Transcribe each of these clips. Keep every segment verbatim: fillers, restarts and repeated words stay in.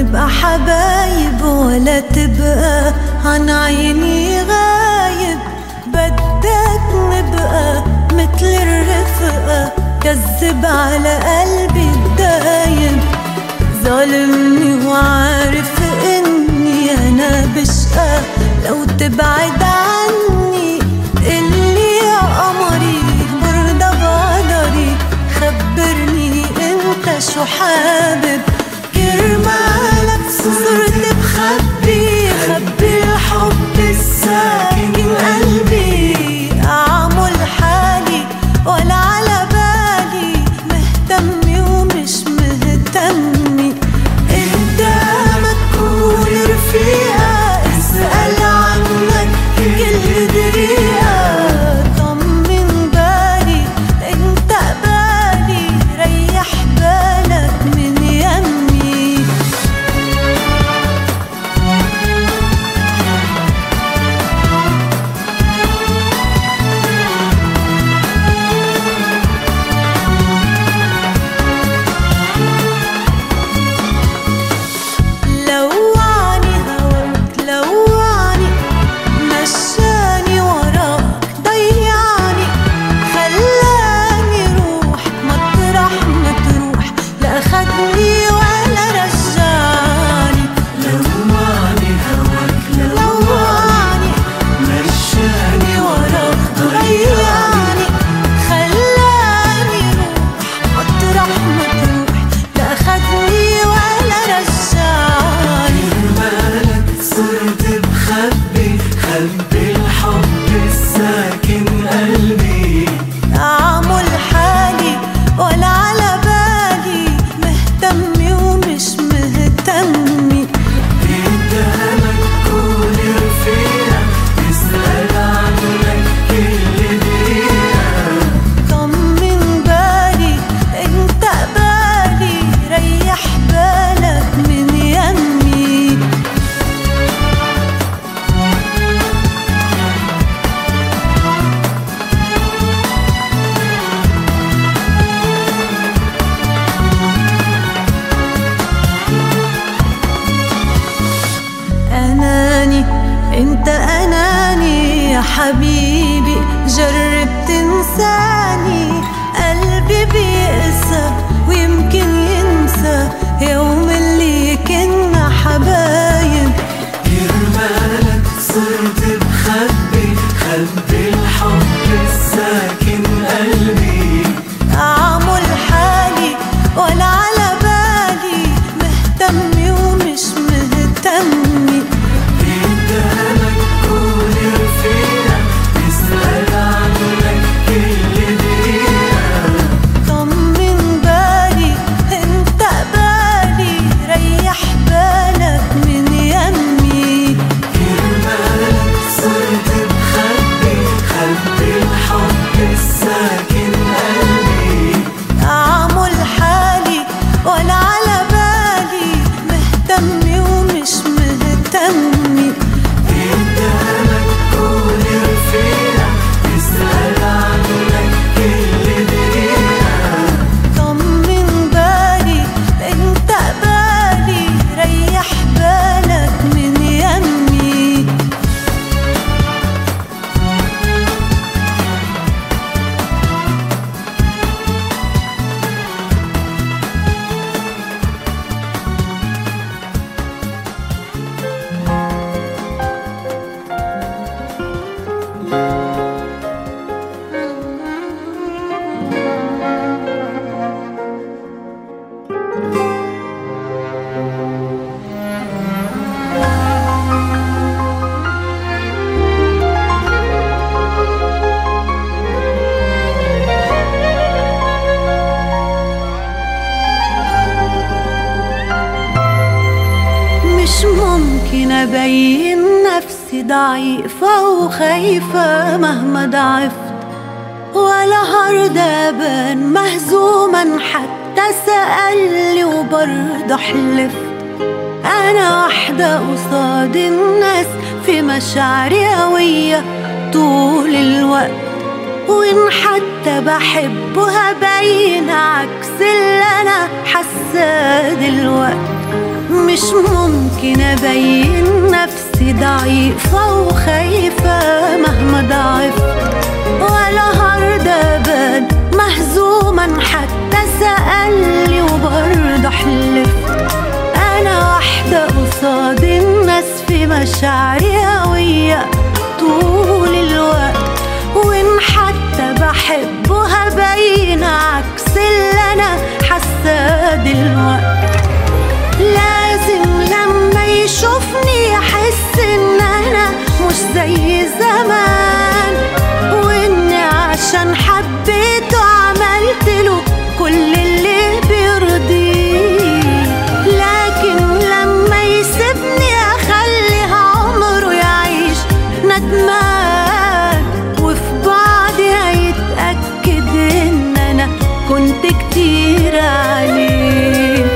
نبقى حبايب ولا تبقى عن عيني غايب. بدك نبقى مثل الرفقة، كذب على قلبي الدايب. ظالمني وعارف اني انا بشقى لو تبعد عني. قلي يا قمري برضى بقدري، خبرني انت شو حابب. كرمالك صرت بخبي خبي الحب الساكن قلبي. اعمل حالي ولا على بالي، مهتمي ومش مهتمي. قدامك كون رفيقة، اسأل عنك كل دقيقة. طمن بالي انت قبالي، ريح بالك من يمي. لوعني هواك لوعني، مشاني وراك ضيعني. خلاني روح مطرح ما تروح، لا خدني ولا رجعني. لوعني هواك لوعني مشاني وراك ضيعني. خلاني روح مطرح ما تروح، لا خدني ولا رجعني. كرمالك صرت بخبي خبي الحب الساكن قلبي. أعمل حالي ولا على بالي، مهتمي ومش مهتمي. قدامك كون رفيقة، اسأل عنك كل دقيقة. طمن بالي انت قبالي، ريح بالك من يمي. أناني انت أناني يا حبيبي، جرب تنساني. قلبي بيقسى ويمكن ينسى يوم اللي كنا حبايب. كرمالك صرت بخبي خبي الحب الساكن قلبي. أعمل حالي ولا على بالي، مهتمي ومش مهتمي. قدامك كون رفيقة، اسأل عنك كل دقيقة. طمن بالي انت قبالي، ريح بالك من يمي. كرمالك صرت بخبي خبي الحب الساكن قلبي. أعمل حالي ولا على بالي، مهتمي ومش مهتمي. قدامك كون رفيقة، اسأل عنك كل دقيقة. طمن بالي انت قبالي، ريح بالك من يمي. مش ممكن أبين نفسي ضعيفة وخايفة مهما ضعفت، ولا هرضى أبان مهزوما حتى سألني وبرضه حلفت. أنا واحدة قصاد الناس في مشاعري قوية طول الوقت، وإن حتى بحبه هبين عكس اللي أنا حاساه دلوقت. مش ممكن أبين نفسي ضعيفة وخايفة مهما ضعفت، ولا هرضى أبان مهزوما حتى سألني وبرضه حلفت. أنا واحدة قصاد الناس في مشاعري هوية طول الوقت، وإن حتى بحب وهبين عكس اللي أنا حاساه دلوقت. لازم لما يشوفني يحس إن أنا مش زي زمان، وإني عشان حبيته عملت له كل اللي بيرضيه. لكن لما يسيبني أخليها عمره يعيش ندمان، وفي بعدي هيتأكد إن أنا كنت كتير عليه.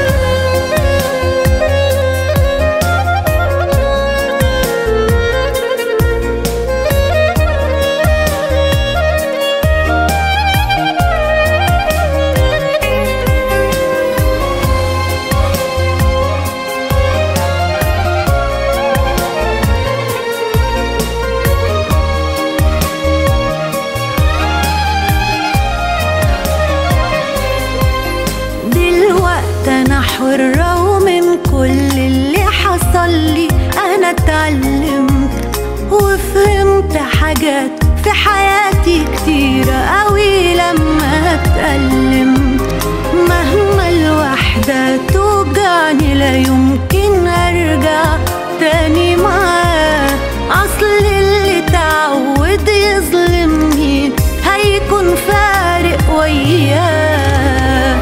أنا حرة ومن كل اللي حصل لي أنا اتعلمت وفهمت حاجات في حياتي كتيرة أوي لما اتألمت. مهما الوحدة توجعني لا يمكن أرجع تاني معاه، أصل اللي تعود يظلمني هيكون فارق وياه.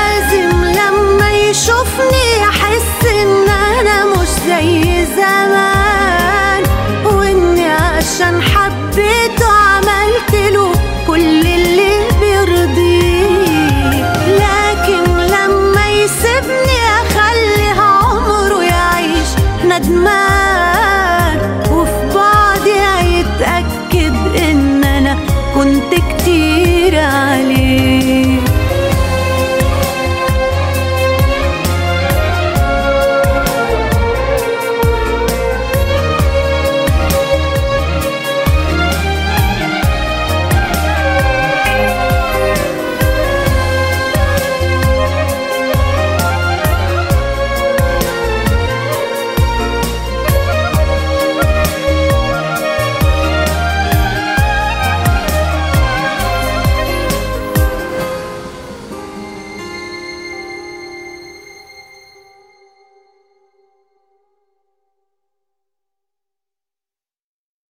يشوفني يحس إن أنا مش زي زمان، وإني عشان حبيته عملت له كل اللي بيرضيه. لكن لما يسيبني أخليها عمره يعيش ندمان.